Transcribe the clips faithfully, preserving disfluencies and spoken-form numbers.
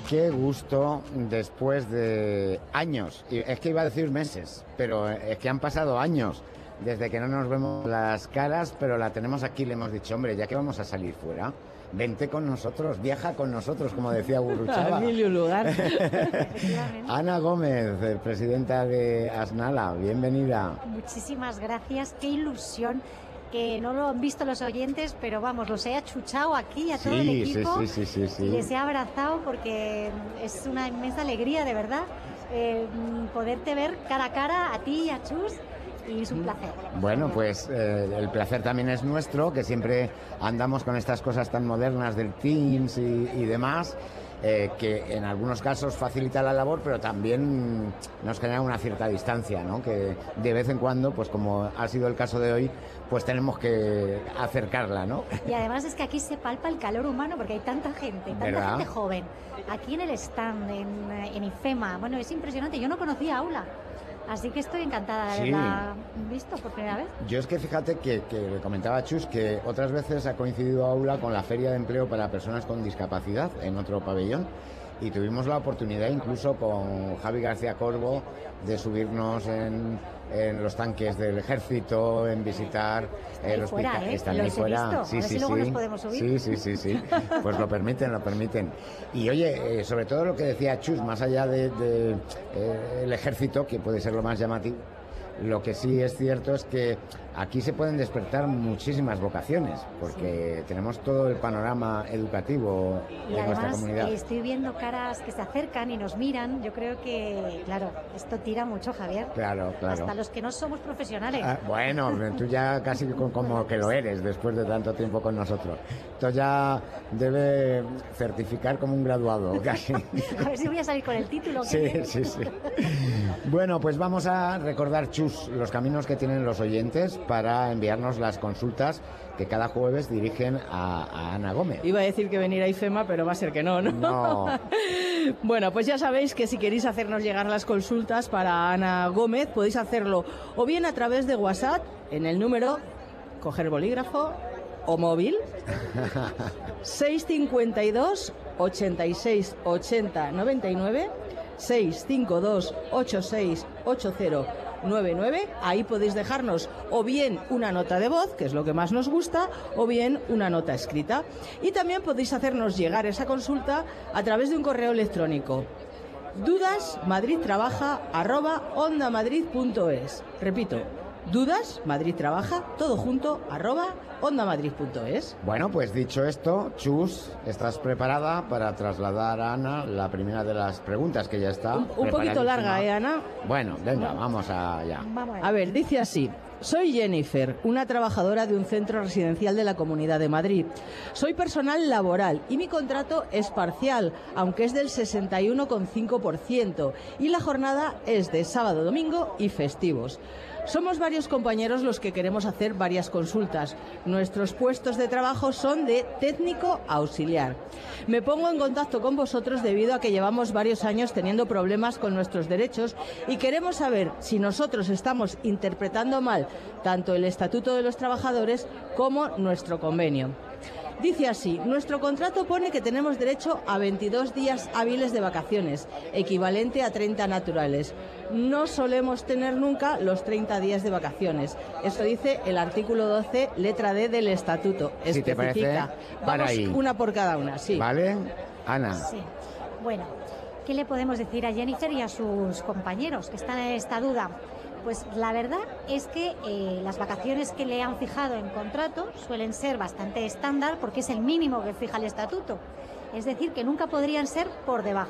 Qué gusto después de años, y es que iba a decir meses, pero es que han pasado años desde que no nos vemos las caras, pero la tenemos aquí, le hemos dicho, hombre, ya que vamos a salir fuera, vente con nosotros, viaja con nosotros, como decía Gurruchaga. Emilio Lugar. Ana Gómez, presidenta de Asnala, bienvenida. Muchísimas gracias, qué ilusión. Que no lo han visto los oyentes, pero vamos, los he achuchado aquí a todo sí, el equipo. Sí, sí, sí, sí, sí. Y les he abrazado porque es una inmensa alegría, de verdad, eh, poderte ver cara a cara a ti y a Chus. Y es un placer. Bueno, pues eh, el placer también es nuestro, que siempre andamos con estas cosas tan modernas del Teams y, y demás, eh, que en algunos casos facilita la labor, pero también nos genera una cierta distancia, ¿no? Que de vez en cuando, pues como ha sido el caso de hoy, pues tenemos que acercarla, ¿no? Y además es que aquí se palpa el calor humano porque hay tanta gente, tanta ¿verdad? gente joven. Aquí en el stand, en, en IFEMA, bueno, es impresionante. Yo no conocía Aula. Así que estoy encantada de sí. haberla visto por primera vez. Yo es que fíjate que, que le comentaba a Chus que otras veces ha coincidido Aula con la Feria de Empleo para Personas con Discapacidad en otro pabellón y tuvimos la oportunidad incluso con Javi García Corbo de subirnos en, en los tanques del ejército, en visitar el hospital. ¿eh? Están ahí fuera. Sí, sí, sí, si luego sí. nos podemos subir. Sí, sí, sí, sí. Pues lo permiten, lo permiten. Y oye, eh, sobre todo lo que decía Chus, más allá del de, eh, el ejército, que puede ser lo más llamativo, lo que sí es cierto es que aquí se pueden despertar muchísimas vocaciones, porque sí. tenemos todo el panorama educativo y de además, nuestra comunidad. Eh, estoy viendo caras que se acercan y nos miran. Yo creo que, claro, esto tira mucho, Javier. Claro, claro. Hasta los que no somos profesionales. Ah, bueno, tú ya casi como que lo eres después de tanto tiempo con nosotros. Esto ya debe certificar como un graduado, casi. A ver si voy a salir con el título. Sí, sí, sí. Bueno, pues vamos a recordar, Chus, los caminos que tienen los oyentes para enviarnos las consultas que cada jueves dirigen a, a Ana Gómez. Iba a decir que venir a IFEMA, pero va a ser que no, ¿no? No. Bueno, pues ya sabéis que si queréis hacernos llegar las consultas para Ana Gómez, podéis hacerlo o bien a través de WhatsApp, en el número, coger bolígrafo o móvil, seis cinco dos, ochenta y seis, ochenta, noventa y nueve, seis cinco dos, ochenta y seis, ochenta, noventa y nueve. Ahí podéis dejarnos o bien una nota de voz, que es lo que más nos gusta, o bien una nota escrita. Y también podéis hacernos llegar esa consulta a través de un correo electrónico: dudas madrid trabaja arroba onda madrid punto es. Repito, dudas madrid trabaja todo junto arroba onda madrid punto es. Bueno, pues dicho esto, Chus, ¿estás preparada para trasladar a Ana la primera de las preguntas, que ya está? Un, un poquito larga, ¿eh, Ana? Bueno, venga, vamos allá. Vamos a ver, dice así: soy Jennifer, una trabajadora de un centro residencial de la Comunidad de Madrid. Soy personal laboral y mi contrato es parcial, aunque es del sesenta y uno coma cinco por ciento, y la jornada es de sábado, domingo y festivos. Somos varios compañeros los que queremos hacer varias consultas. Nuestros puestos de trabajo son de técnico auxiliar. Me pongo en contacto con vosotros debido a que llevamos varios años teniendo problemas con nuestros derechos y queremos saber si nosotros estamos interpretando mal tanto el Estatuto de los Trabajadores como nuestro convenio. Dice así: nuestro contrato pone que tenemos derecho a veintidós días hábiles de vacaciones, equivalente a treinta naturales. No solemos tener nunca los treinta días de vacaciones. Esto dice el artículo doce, letra D del Estatuto. Si te parece, para ahí. Una por cada una, sí. ¿Vale? Ana. Sí. Bueno, ¿qué le podemos decir a Jennifer y a sus compañeros que están en esta duda? Pues la verdad es que eh, las vacaciones que le han fijado en contrato suelen ser bastante estándar porque es el mínimo que fija el estatuto. Es decir, que nunca podrían ser por debajo.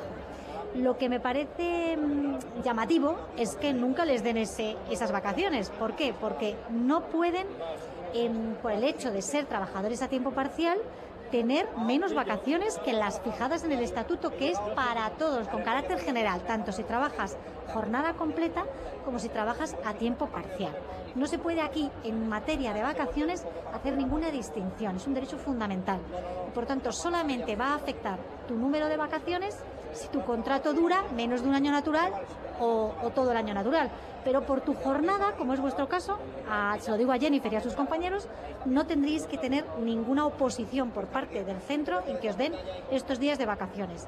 Lo que me parece mmm, llamativo es que nunca les den ese, esas vacaciones. ¿Por qué? Porque no pueden, eh, por el hecho de ser trabajadores a tiempo parcial, tener menos vacaciones que las fijadas en el estatuto, que es para todos, con carácter general, tanto si trabajas jornada completa como si trabajas a tiempo parcial. No se puede aquí, en materia de vacaciones, hacer ninguna distinción, es un derecho fundamental. Y por tanto, solamente va a afectar tu número de vacaciones si tu contrato dura menos de un año natural o, o todo el año natural. Pero por tu jornada, como es vuestro caso, a, se lo digo a Jennifer y a sus compañeros, no tendréis que tener ninguna oposición por parte del centro en que os den estos días de vacaciones.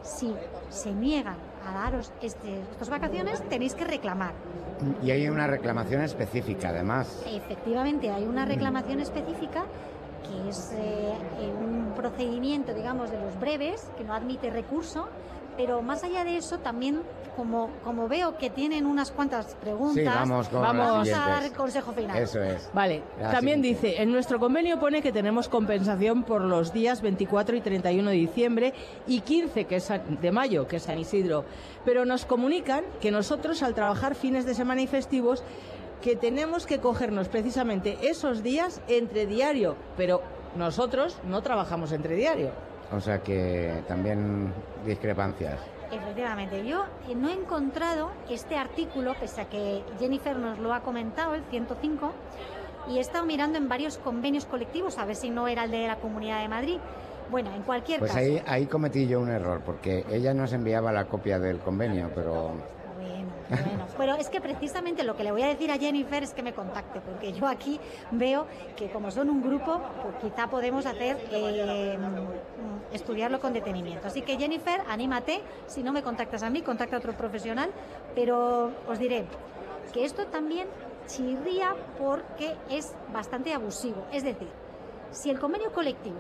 si se niegan a daros este, estas vacaciones, tenéis que reclamar. Y hay una reclamación específica, además. Efectivamente, hay una reclamación específica que es eh, un procedimiento, digamos, de los breves, que no admite recurso, pero más allá de eso, también, como, como veo que tienen unas cuantas preguntas, sí, vamos, con vamos las a dar el consejo final. Eso es. Vale, La también siguiente. dice, en nuestro convenio pone que tenemos compensación por los días veinticuatro y treinta y uno de diciembre y quince que es de mayo, que es San Isidro, pero nos comunican que nosotros, al trabajar fines de semana y festivos, que tenemos que cogernos precisamente esos días entre diario, pero nosotros no trabajamos entre diario. O sea que también discrepancias. Efectivamente, yo eh, no he encontrado este artículo, pese a que Jennifer nos lo ha comentado, el ciento cinco, y he estado mirando en varios convenios colectivos a ver si no era el de la Comunidad de Madrid. Bueno, en cualquier Pues caso. ahí, ahí cometí yo un error, porque ella nos enviaba la copia del convenio, pero... Bueno, bueno, pero es que precisamente lo que le voy a decir a Jennifer es que me contacte, porque yo aquí veo que como son un grupo, pues quizá podemos hacer eh, estudiarlo con detenimiento. Así que Jennifer, anímate, si no me contactas a mí, contacta a otro profesional, pero os diré que esto también chirría porque es bastante abusivo. Es decir, si el convenio colectivo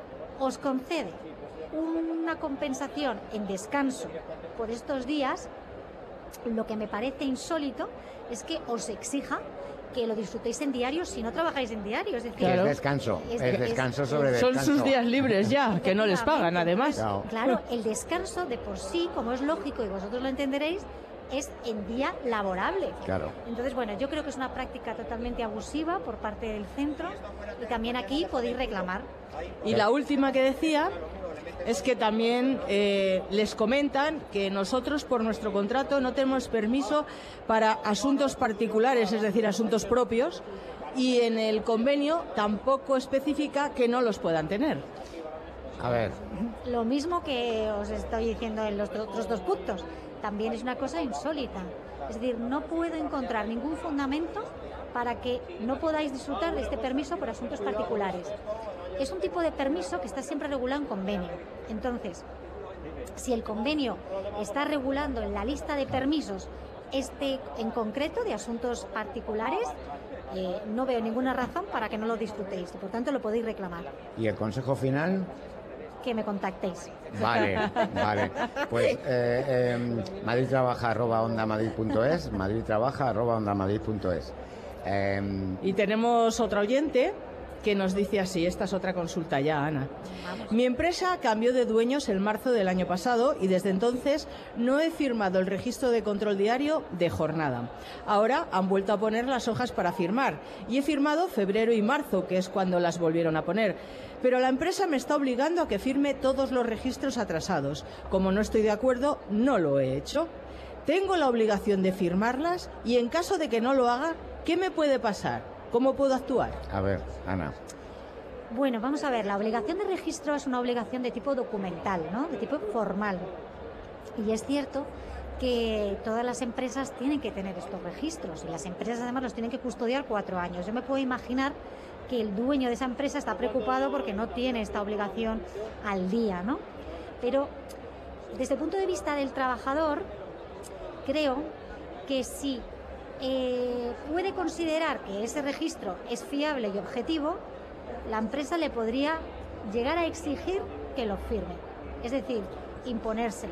os concede una compensación en descanso por estos días, lo que me parece insólito es que os exija que lo disfrutéis en diario si no trabajáis en diario. Es decir, Claro. Es descanso, es, Es- descanso es- sobre Son descanso. sus días libres ya, que no les pagan además. Claro. Claro, el descanso de por sí, como es lógico y vosotros lo entenderéis, es en día laborable. Claro. Entonces, bueno, yo creo que es una práctica totalmente abusiva por parte del centro y también aquí podéis reclamar. Y la última que decía es que también eh, les comentan que nosotros, por nuestro contrato, no tenemos permiso para asuntos particulares, es decir, asuntos propios, y en el convenio tampoco especifica que no los puedan tener. A ver, Lo mismo que os estoy diciendo en los do- otros dos puntos, también es una cosa insólita. Es decir, no puedo encontrar ningún fundamento para que no podáis disfrutar de este permiso por asuntos particulares. Es un tipo de permiso que está siempre regulado en convenio. Entonces, si el convenio está regulando en la lista de permisos este en concreto de asuntos particulares, eh, no veo ninguna razón para que no lo disfrutéis y por tanto lo podéis reclamar. ¿y el consejo final? Que me contactéis. Vale, vale. Pues eh, eh, madridtrabaja arroba ondamadrid punto es, madridtrabaja arroba ondamadrid punto es. Eh, Y tenemos otra oyente que nos dice así, esta es otra consulta ya, Ana. Mi empresa cambió de dueños en marzo del año pasado y desde entonces no he firmado el registro de control diario de jornada. Ahora han vuelto a poner las hojas para firmar y he firmado febrero y marzo, que es cuando las volvieron a poner. Pero la empresa me está obligando a que firme todos los registros atrasados. Como no estoy de acuerdo, no lo he hecho. Tengo la obligación de firmarlas y en caso de que no lo haga, ¿qué me puede pasar? ¿Cómo puedo actuar? a ver, Ana. Bueno, vamos a ver, la obligación de registro es una obligación de tipo documental, ¿no? De tipo formal. Y es cierto que todas las empresas tienen que tener estos registros y las empresas además los tienen que custodiar cuatro años. Yo me puedo imaginar que el dueño de esa empresa está preocupado porque no tiene esta obligación al día, ¿no? Pero desde el punto de vista del trabajador, creo que si eh, puede considerar que ese registro es fiable y objetivo, la empresa le podría llegar a exigir que lo firme, es decir, imponérselo.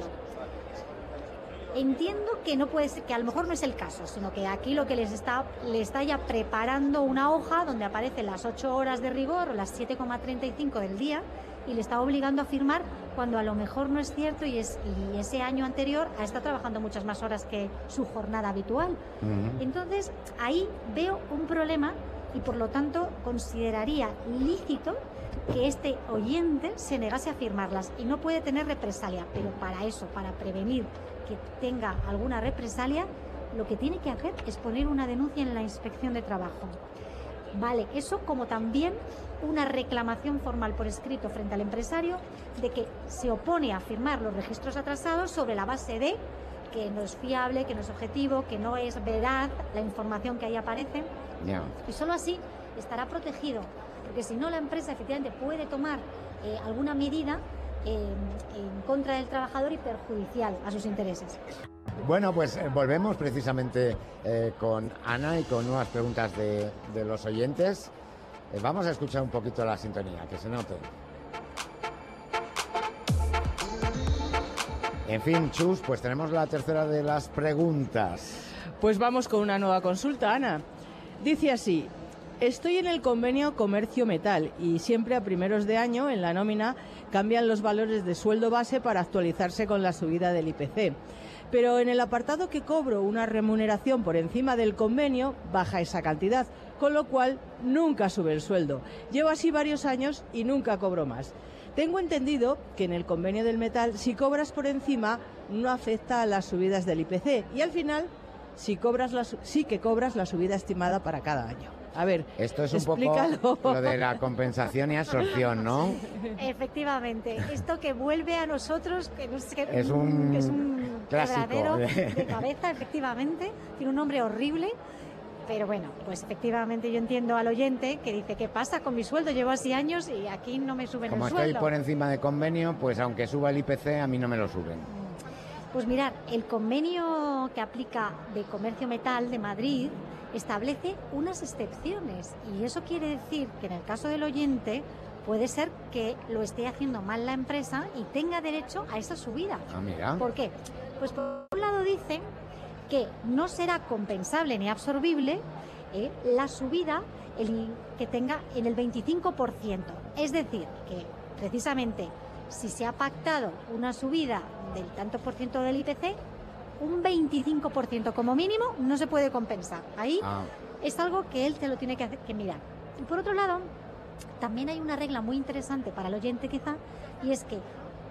Entiendo que no puede ser, que a lo mejor no es el caso, sino que aquí lo que les está, le está ya preparando una hoja donde aparecen las ocho horas de rigor o las siete coma treinta y cinco del día y le está obligando a firmar cuando a lo mejor no es cierto y, es, y ese año anterior ha estado trabajando muchas más horas que su jornada habitual. Ujú. Entonces, ahí veo un problema y por lo tanto consideraría lícito que este oyente se negase a firmarlas y no puede tener represalia, pero para eso, para prevenir que tenga alguna represalia, lo que tiene que hacer es poner una denuncia en la inspección de trabajo. Vale, eso como también una reclamación formal por escrito frente al empresario de que se opone a firmar los registros atrasados sobre la base de que no es fiable, que no es objetivo, que no es veraz la información que ahí aparece. Ya. Y solo así estará protegido, porque si no la empresa efectivamente puede tomar eh, alguna medida eh, en contra del trabajador y perjudicial a sus intereses. Bueno, pues eh, volvemos precisamente eh, con Ana y con nuevas preguntas de, de los oyentes. Eh, vamos a escuchar un poquito la sintonía, que se note. En fin, Chus, pues tenemos la tercera de las preguntas. Pues vamos con una nueva consulta, Ana. Dice así: estoy en el convenio Comercio Metal y siempre a primeros de año en la nómina cambian los valores de sueldo base para actualizarse con la subida del I P C. Pero en el apartado que cobro una remuneración por encima del convenio baja esa cantidad, con lo cual nunca sube el sueldo. Llevo así varios años y nunca cobro más. Tengo entendido que en el convenio del metal, si cobras por encima, no afecta a las subidas del I P C y al final si cobras la, sí que cobras la subida estimada para cada año. A ver, esto es un explícalo. poco lo de la compensación y absorción, ¿no? Efectivamente, esto que vuelve a nosotros, que, no sé, que, es un, que es un clásico quebradero de cabeza, efectivamente, tiene un nombre horrible. Pero bueno, pues efectivamente yo entiendo al oyente que dice, ¿qué pasa con mi sueldo? Llevo así años y aquí no me suben Como el sueldo. estoy por encima de convenio, pues aunque suba el I P C, a mí no me lo suben. Pues mirad, el convenio que aplica de Comercio Metal de Madrid establece unas excepciones y eso quiere decir que en el caso del oyente puede ser que lo esté haciendo mal la empresa y tenga derecho a esa subida. Ah, mira. ¿Por qué? Pues por un lado dicen que no será compensable ni absorbible eh, la subida el, que tenga en el veinticinco por ciento. Es decir, que precisamente si se ha pactado una subida del tanto por ciento del I P C, un veinticinco por ciento como mínimo no se puede compensar. Ahí ah. es algo que él te lo tiene que, hacer, que mirar. Y por otro lado, también hay una regla muy interesante para el oyente quizá, y es que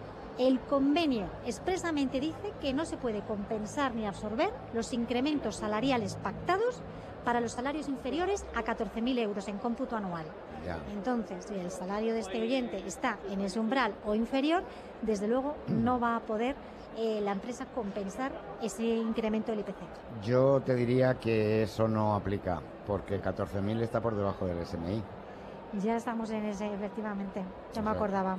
el convenio expresamente dice que no se puede compensar ni absorber los incrementos salariales pactados para los salarios inferiores a catorce mil euros en cómputo anual. Ya. Entonces, si el salario de este oyente está en ese umbral o inferior, desde luego no va a poder eh, la empresa compensar ese incremento del I P C. Yo te diría que eso no aplica, porque catorce mil está por debajo del S M I. Ya estamos en ese, efectivamente, yo me acordaba.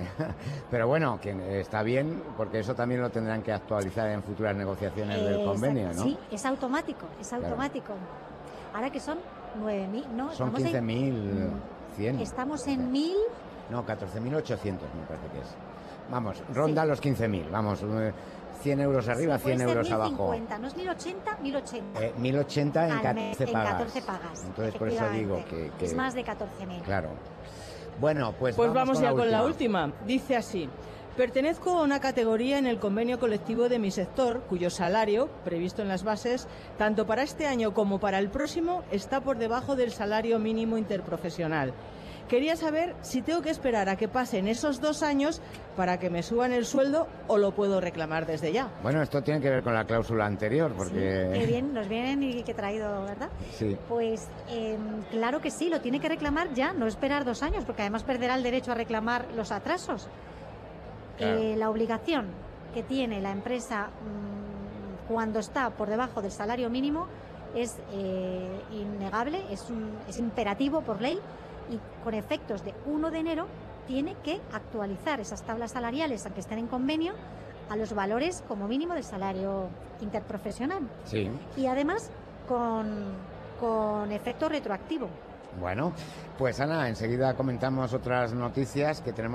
Pero bueno, que está bien, porque eso también lo tendrán que actualizar en futuras negociaciones eh, del convenio, ¿no? Sí, es automático, es automático. Claro. Ahora que son nueve mil, ¿no? Son quince mil cien. Estamos en mil... No, catorce mil ochocientos me parece que es. Vamos, ronda sí. los quince mil, vamos, cien euros arriba, sí, cien euros abajo. No es mil ochenta, mil ochenta. Eh, mil ochenta en catorce en pagas. catorce pagas. Entonces por eso digo que, que... Es más de catorce mil. Claro. Bueno, pues, pues vamos, vamos ya con la, con la última. Dice así: pertenezco a una categoría en el convenio colectivo de mi sector, cuyo salario, previsto en las bases, tanto para este año como para el próximo, está por debajo del salario mínimo interprofesional. Quería saber si tengo que esperar a que pasen esos dos años para que me suban el sueldo o lo puedo reclamar desde ya. Bueno, esto tiene que ver con la cláusula anterior, porque... Sí, qué bien, nos vienen y qué traído, ¿verdad? Sí. Pues eh, claro que sí, lo tiene que reclamar ya, no esperar dos años, porque además perderá el derecho a reclamar los atrasos. Claro. Eh, la obligación que tiene la empresa mmm, cuando está por debajo del salario mínimo es eh, innegable, es, un, es imperativo por ley, y con efectos de uno de enero tiene que actualizar esas tablas salariales, aunque estén en convenio, a los valores como mínimo del salario interprofesional. Sí. Y además con, con efecto retroactivo. Bueno, pues Ana, enseguida comentamos otras noticias que tenemos.